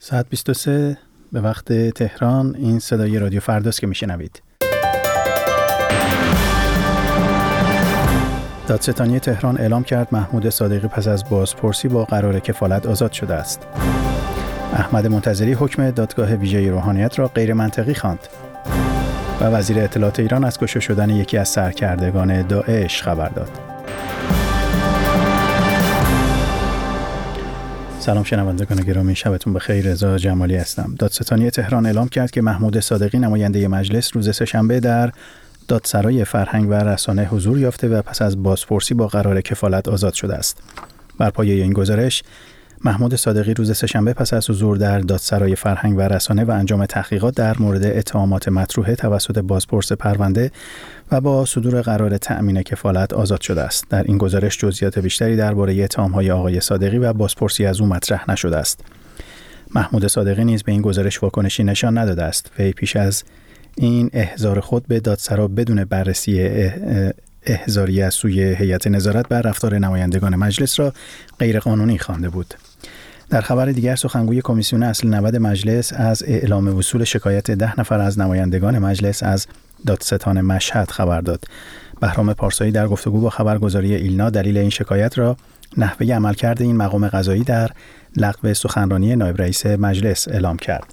ساعت 23 به وقت تهران. این صدای رادیو فرداست که میشنوید. دادستانی تهران اعلام کرد محمود صادقی پس از بازپرسی با قرار کفالت آزاد شده است. احمد منتظری حکم دادگاه ویژه روحانیت را غیر منطقی خواند. و وزیر اطلاعات ایران از کشته شدن یکی از سرکردگان داعش خبر داد. سلام شنوندگان گرامی، شبتون بخیر. رضا جمالی هستم. دادستانی تهران اعلام کرد که محمود صادقی نماینده مجلس روز سه‌شنبه در دادسرای فرهنگ و رسانه حضور یافته و پس از بازپرسی با قرار کفالت آزاد شده است. بر پایه این گزارش محمود صادقی روز سه‌شنبه پس از حضور در دادسرای فرهنگ و رسانه و انجام تحقیقات در مورد اتهامات مطروحه توسط بازپرس پرونده و با صدور قرار تأمین کفالت آزاد شده است. در این گزارش جزئیات بیشتری درباره اتهام‌های آقای صادقی و بازپرسی از او مطرح نشده است. محمود صادقی نیز به این گزارش واکنشی نشان نداده است. وی پیش از این احضار خود به دادسرا بدون بررسی احضاری از سوی هیئت نظارت بر رفتار نمایندگان مجلس را غیرقانونی خوانده بود. در خبر دیگر سخنگوی کمیسیون اصل 90 مجلس از اعلام وصول شکایت 10 نفر از نمایندگان مجلس از دادستان مشهد خبر داد. بهرام پارسایی در گفتگو با خبرگزاری ایلنا دلیل این شکایت را نحوه عملکرد این مقام قضایی در لغو سخنرانی نایب رئیس مجلس اعلام کرد.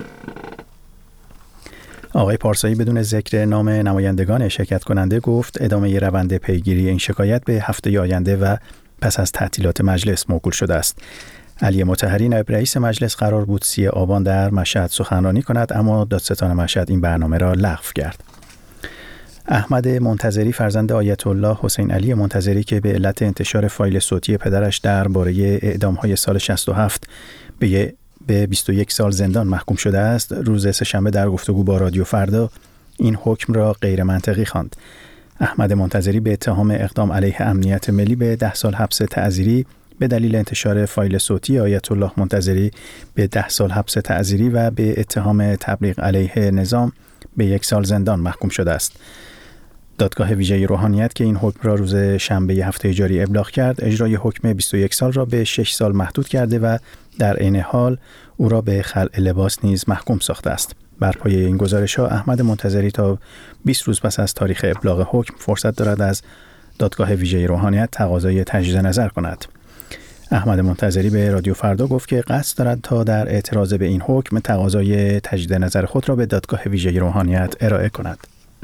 آقای پارسایی بدون ذکر نام نمایندگان شرکت کننده گفت ادامه روند پیگیری این شکایت به هفته آینده و پس از تعطیلات مجلس موکول شده است. علی مطهری نایب رئیس مجلس قرار بود 30 آبان در مشهد سخنرانی کند، اما دادستان مشهد این برنامه را لغو کرد. احمد منتظری فرزند آیت الله حسین علی منتظری که به علت انتشار فایل صوتی پدرش درباره اعدام‌های سال 67 به 21 سال زندان محکوم شده است، روز سه‌شنبه در گفتگو با رادیو فردا این حکم را غیر منطقی خواند. احمد منتظری به اتهام اقدام علیه امنیت ملی به 10 سال حبس تعزیری به دلیل انتشار فایل صوتی آیت الله منتظری به 10 سال حبس تعزیری و به اتهام تبلیغ علیه نظام به 1 سال زندان محکوم شده است. دادگاه ویژه روحانیت که این حکم را روز شنبه هفته جاری ابلاغ کرد، اجرای حکم 21 سال را به 6 سال محدود کرده و در عین حال او را به خلع لباس نیز محکوم ساخته است. بر پایه این گزارش‌ها احمد منتظری تا 20 روز پس از تاریخ ابلاغ حکم فرصت دارد از دادگاه ویژه روحانیت تقاضای تجدید نظر کند. احمد منتظری به رادیو فردا گفت که قصد دارد تا در اعتراض به این حکم تقاضای تجدید نظر خود را به دادگاه ویژه روحانیت ارائه کند.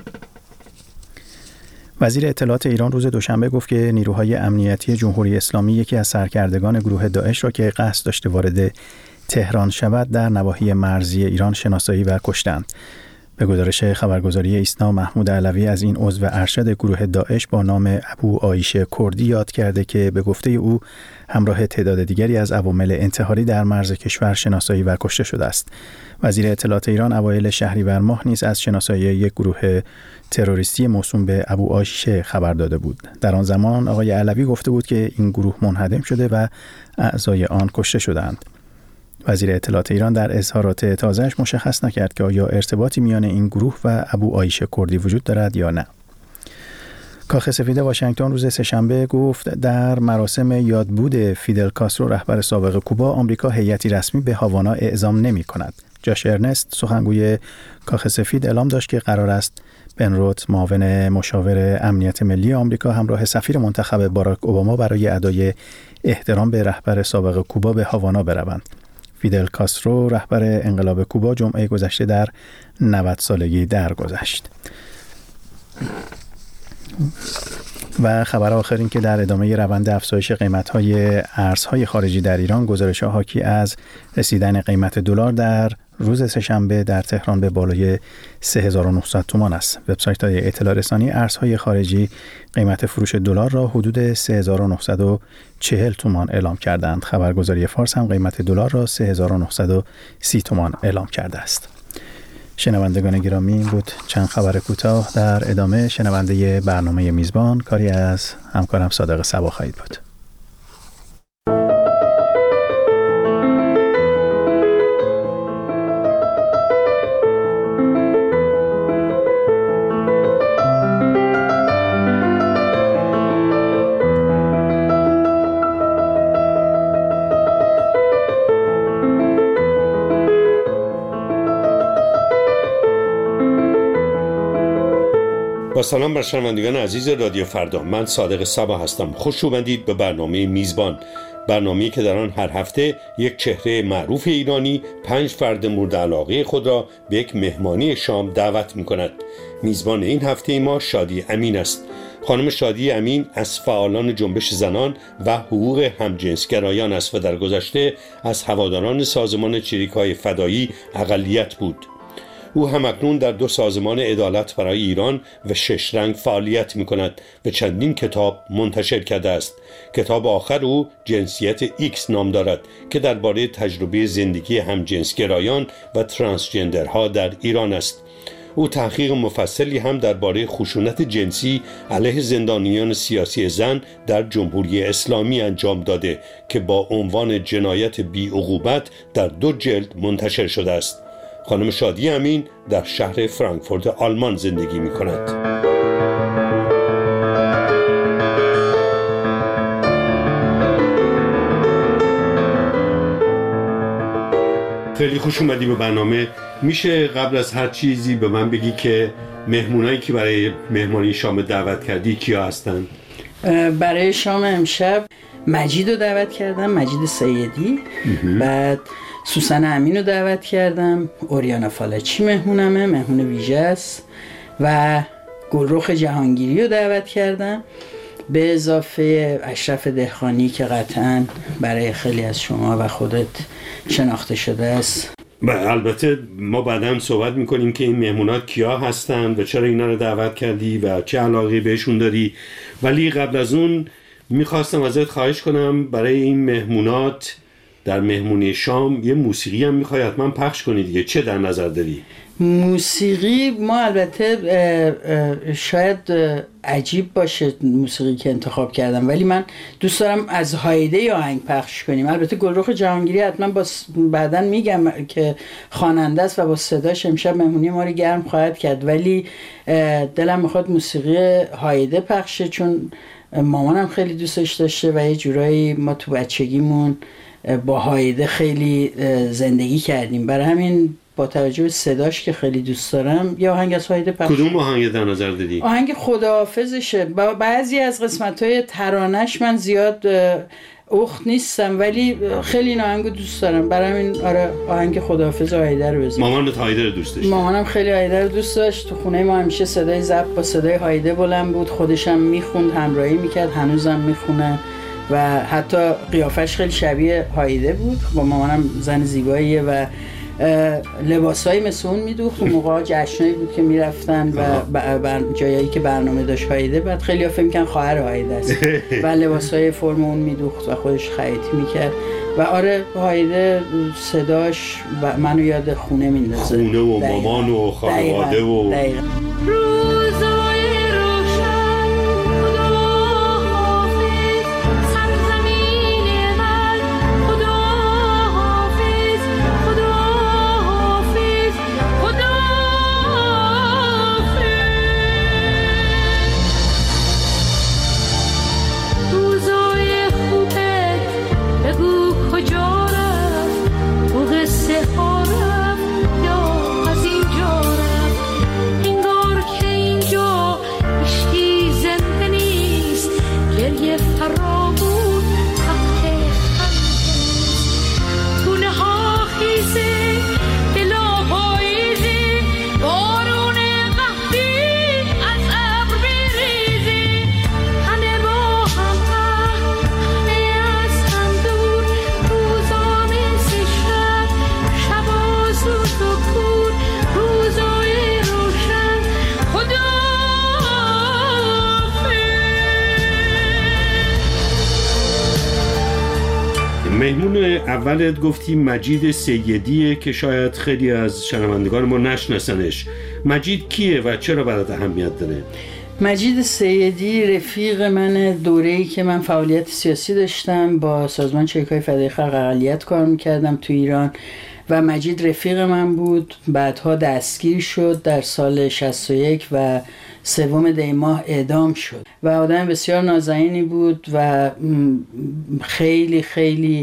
وزیر اطلاعات ایران روز دوشنبه گفت که نیروهای امنیتی جمهوری اسلامی یکی از سرکردگان گروه داعش را که قصد داشته وارد تهران شود در نواحی مرزی ایران شناسایی و کشتند. به گزارش خبرگزاری ایسنا، محمود علوی از این عضو ارشد گروه داعش با نام ابو عایشه کردی یاد کرده که به گفته او همراه تعداد دیگری از عوامل انتحاری در مرز کشور شناسایی و کشته شده است. وزیر اطلاعات ایران اوایل شهریور ماه نیز از شناسایی یک گروه تروریستی موسوم به ابو عایشه خبر داده بود. در آن زمان آقای علوی گفته بود که این گروه منهدم شده و اعضای آن کشته شدند. وزیر اطلاعات ایران در اظهارات تازه‌اش مشخص نکرد که آیا ارتباطی میان این گروه و ابو عایشه کردی وجود دارد یا نه. کاخ سفید واشنگتن روز سه‌شنبه گفت در مراسم یادبود فیدل کاسترو رهبر سابق کوبا آمریکا هیئتی رسمی به هاوانا اعزام نمی‌کند. جاش ارنست سخنگوی کاخ سفید اعلام داشت که قرار است بن رود معاون مشاور امنیت ملی آمریکا همراه سفیر منتخب باراک اوباما برای ادای احترام به رهبر سابق کوبا به هاوانا بروند. فیدل کاسترو رهبر انقلاب کوبا جمعه گذشته در 90 سالگی درگذشت. و خبر آخر این که در ادامه روند افزایش قیمت‌های ارزهای خارجی در ایران، گزارش‌ها حاکی از رسیدن قیمت دلار در روز سه‌شنبه در تهران به بالای 3900 تومان است. وبسایت‌های اطلاع رسانی ارزهای خارجی قیمت فروش دلار را حدود 3940 تومان اعلام کردند. خبرگزاری فارس هم قیمت دلار را 3930 تومان اعلام کرده است. شنوندگان گرامی، این بود چند خبر کوتاه. در ادامه شنونده برنامه میزبان، کاری از همکارم صادق صبا خواهید بود. با سلام بر شنوندگان عزیز رادیو فردا، من صادق صبا هستم. خوش اومدید به برنامه میزبان، برنامه‌ای که در آن هر هفته یک چهره معروف ایرانی 5 فرد مورد علاقه خود را به یک مهمانی شام دعوت می‌کند. میزبان این هفته ما شادی امین است. خانم شادی امین از فعالان جنبش زنان و حقوق همجنسگرایان است و در گذشته از هواداران سازمان چریک‌های فدایی اقلیت بود. او همکنون در 2 سازمان عدالت برای ایران و 6 رنگ فعالیت می کند و چندین کتاب منتشر کرده است. کتاب آخر او جنسیت ایکس نام دارد که درباره تجربه زندگی همجنسگرایان و ترانسجندرها در ایران است. او تحقیق مفصلی هم درباره خشونت جنسی علیه زندانیان سیاسی زن در جمهوری اسلامی انجام داده که با عنوان جنایت بی‌عقوبت در 2 جلد منتشر شده است. خانم شادی امین در شهر فرانکفورت آلمان زندگی می کند. خیلی خوش اومدی به برنامه. میشه قبل از هر چیزی به من بگی که مهمونایی که برای مهمانی شام دعوت کردی کیا هستن؟ برای شام امشب مجید رو دعوت کردم، مجید سیدی. بعد سوسن امین رو دعوت کردم، اوریانا فالچی مهمونمه، مهمون ویژه است. و گلرخ جهانگیری رو دعوت کردم، به اضافه اشرف دهقانی که قطعاً برای خیلی از شما و خودت شناخته شده است. البته ما بعداً صحبت میکنیم که این مهمونات کیا هستن و چرا اینا رو دعوت کردی و چه علاقه بهشون داری، ولی قبل از اون میخواستم ازت خواهش کنم برای این مهمونات در مهمونی شام یه موسیقی هم میخوای حتما پخش کنی دیگه. چه در نظر داری؟ موسیقی ما البته شاید عجیب باشه موسیقی که انتخاب کردم، ولی من دوست دارم از هایده آهنگ پخش کنیم. البته گلرخ جهانگیری حتما بعداً میگم که خواننده است و با صداش امشب مهمونی ما رو گرم خواهد کرد، ولی دلم میخواد موسیقی هایده پخشه چون مامانم خیلی دوستش داشته و یه جورایی ما تو بچگیمون با هایده خیلی زندگی کردیم. برای همین با توجه به صداش که خیلی دوست دارم یه آهنگ از هایده پخش. کدوم آهنگ در نظر دادی؟ آهنگ خداحافظشه. بعضی از قسمت‌های ترانش من زیاد اخت نیستم ولی خیلی این آهنگو دوست دارم، برای همین آهنگ خداحافظ هایده رو بزنم. مامانت هایده رو دوست داشت؟ مامانم خیلی هایده رو دوست داشت. تو خونه ما همیشه صدای ضبط با صدای هایده بلند بود، خودش هم میخوند، همراهی میکرد، هنوزم میخونه و حتی قیافش خیلی شبیه هایده بود. با مامانم زن زیباییه و لباسایی مثل اون میدوخت. اون موقع جشنایی بود که میرفتن و جایی که برنامه داشت هایده، بعد خیلی ها فکر می‌کردن خواهر هایده است و لباسای فرم اون میدوخت و خودش خیاطی میکرد. و هایده صداش منو یاد خونه میندازه، خونه و مامان و خانواده و دقیقاً. مهمون اولت گفتی مجید سیدیه که شاید خیلی از شنوندگان ما نشناسنش. مجید کیه و چرا برات اهمیت داره؟ مجید سیدی رفیق من دوره‌ای که من فعالیت سیاسی داشتم، با سازمان چریک‌های فدایی خلق اقلیت کار میکردم تو ایران و مجید رفیق من بود. بعدها دستگیر شد در سال 61 و 3 دی ماه اعدام شد و آدم بسیار نازنینی بود و خیلی خیلی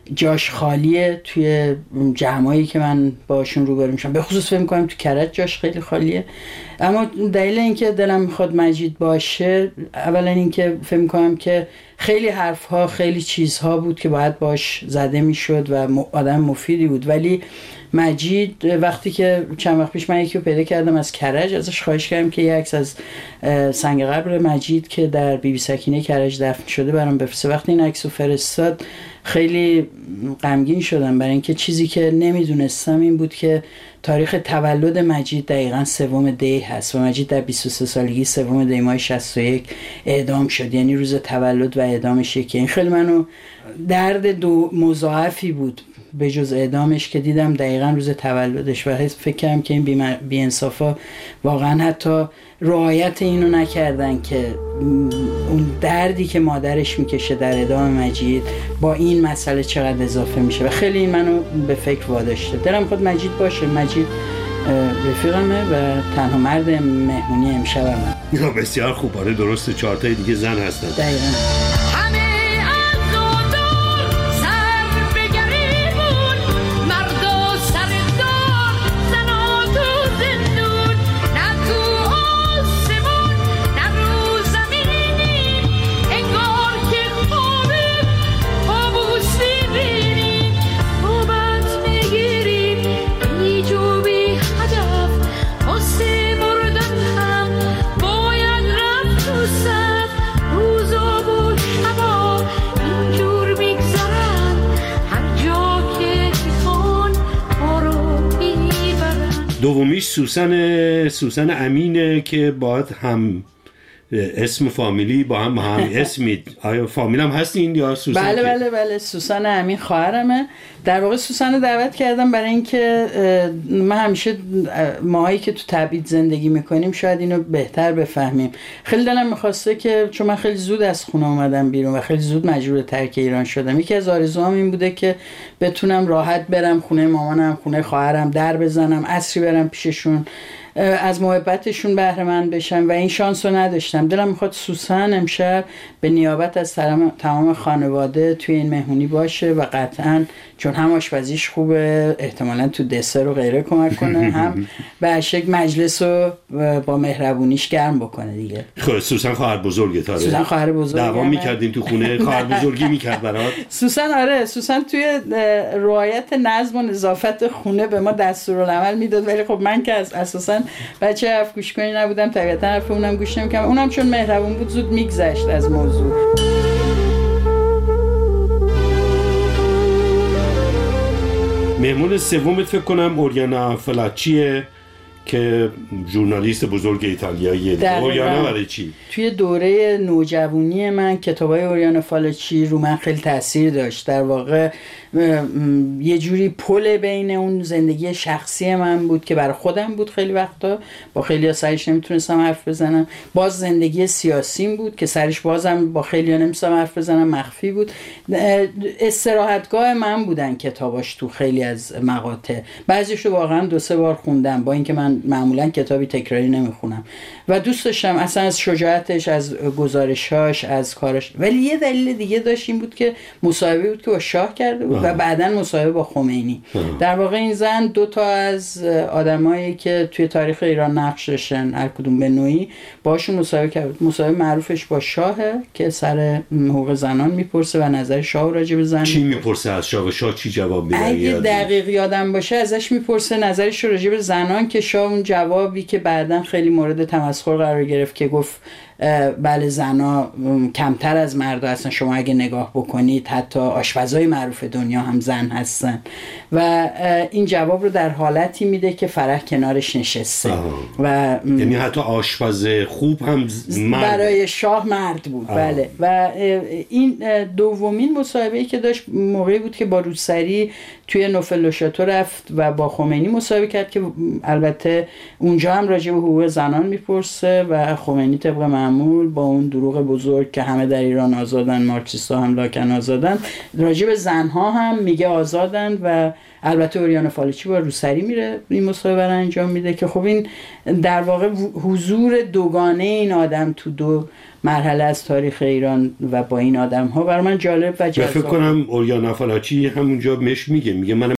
جاش خالیه توی جمعایی که من باشون روبرو میشم، به خصوص فکر می‌کنم تو کرج جاش خیلی خالیه. اما دلیل اینکه دلم میخواد مجید باشه، اولا اینکه فکر می‌کنم که خیلی حرف‌ها، خیلی چیزها بود که باید باش زده میشد و آدم مفیدی بود، ولی مجید وقتی که چند وقت پیش من یکی رو پیدا کردم از کرج، ازش خواهش کردم که یه عکس از سنگ قبر مجید که در بی بی سکینه کرج دفن شده برام بفرسته. وقتی این عکس رو فرستاد خیلی غمگین شدم، برای اینکه چیزی که نمیدونستم این بود که تاریخ تولد مجید دقیقاً 3 دی هست و مجید در 23 سالگی 3 دی ماه 61 اعدام شد، یعنی روز تولد و اعدامش یکی. این خیلی منو درد دو مضاعفی بود به جز اعدامش که دیدم دقیقاً روز تولدش و فکر کردم که این بی‌انصافا واقعاً حتی رعایت اینو نکردن که اون دردی که مادرش میکشه در اعدام مجید با این مسئله چقدر اضافه میشه و خیلی این منو به فکر واداشته. دلم خود مجید باشه. مجید رفیقمه و تنها مرد مهمونی امشبمه. بسیار خوب. آره درسته، 4 تا دیگه زن هستن. دقیقاً. دومیش سوسن امینه که باید هم اسم فامیلی با هم اسمید. آیا فامیل هم هستین یا سوسن؟ بله سوسن امین خواهرمه. در واقع سوسن رو دعوت کردم برای اینکه من همیشه ماهایی که تو تبعید زندگی میکنیم شاید اینو بهتر بفهمیم. خیلی دلم میخواسته که چون من خیلی زود از خونه اومدم بیرون و خیلی زود مجبور ترک ایران شدم، یکی از آرزوام این بوده که بتونم راحت برم خونه مامانم، خونه خواهرم، در بزنم، عصری برم پیششون، از محبتشون بهره مند بشم و این شانس رو نداشتم. دلم میخواد سوسن امشب به نیابت از تمام خانواده توی این مهمونی باشه و قطعاً چون هم آشپزیش خوبه احتمالاً تو دسر و غیره کمک کنه، هم به عشق مجلس رو با مهربونیش گرم بکنه دیگه. خب سوسن خواهر بزرگه تاره؟ سوسن خواهر بزرگه. دعوا میکردین تو خونه؟ خواهر بزرگی میکرد برات؟ سوسن آره، سوسن توی رعایت نظم و نظافت خونه به ما دستورالعمل میداد، ولی خب من که اساساً بچه حرف گوش کنی نبودم، طبیعتا حرف اونم گوش نمی‌کردم. اونم چون مهربون بود زود میگذشت از موضوع. مهمون سومت فکر کنم اوریانا فلاچیه که ژورنالیست بزرگ ایتالیاییه. اوریانا برای چی؟ توی دوره نوجوانی من کتابای اوریانا فالاچی رو من خیلی تاثیر داشت. در واقع یه جوری پل بین اون زندگی شخصی من بود که برای خودم بود، خیلی وقتا با خیلی ها سرش نمیتونستم حرف بزنم، باز زندگی سیاسیم بود که سرش بازم با خیلی ها نمیتونستم حرف بزنم، مخفی بود. استراحتگاه من بودن کتاباش تو خیلی از مقاطع، بعضیشو واقعا 2-3 بار خوندم، با اینکه من معمولا کتابی تکراری نمیخونم و دوست داشتم اصلا از شجاعتش، از گزارشاش، از کارش. ولی یه دلیل دیگه داشت، این بود که مصاحبه بود که با شاه کرده بود و بعداً مصاحبه با خمینی. در واقع این زن 2 تا از آدمایی که توی تاریخ ایران نقش داشتن هر کدوم به نوعی باشون مصاحبه کرد. مصاحبه معروفش با شاهه که سر حقوق زنان میپرسه و نظر شاه راجع به زن چی میپرسه از شاه؟ شاه چی جواب میده؟ اگه دقیق یادم باشه ازش میپرسه نظرش راجع به زنان، که شاه اون جوابی که بعداً خیلی مورد تمسخر قرار گرفت که گفت بله زنا کمتر از مردا هستن، شما اگه نگاه بکنید حتی آشپزای معروف دنیا هم زن هستن، و این جواب رو در حالتی میده که فرح کنارش نشسته و یعنی حتی آشپز خوب هم برای شاه مرد بود. بله. و این دومین مصاحبه‌ای که داشت موقعی بود که با روسری توی نوفل شاتو رفت و با خمینی مصاحبه کرد که البته اونجا هم راجع به حقوق زنان میپرسه و خمینی طبق معمول با اون دروغ بزرگ که همه در ایران آزادن، مارکسیستا هم لاکن آزادن، راجع به زنها هم میگه آزادن و البته اوریانا فالوچی با روسری میره این مصاحبه رو انجام میده که خب این در واقع حضور دوگانه این آدم تو دو مرحله از تاریخ ایران و با این آدم ها برای من جالب و جذاب. فکر کنم اوریانا فالوچی همونجا میگه من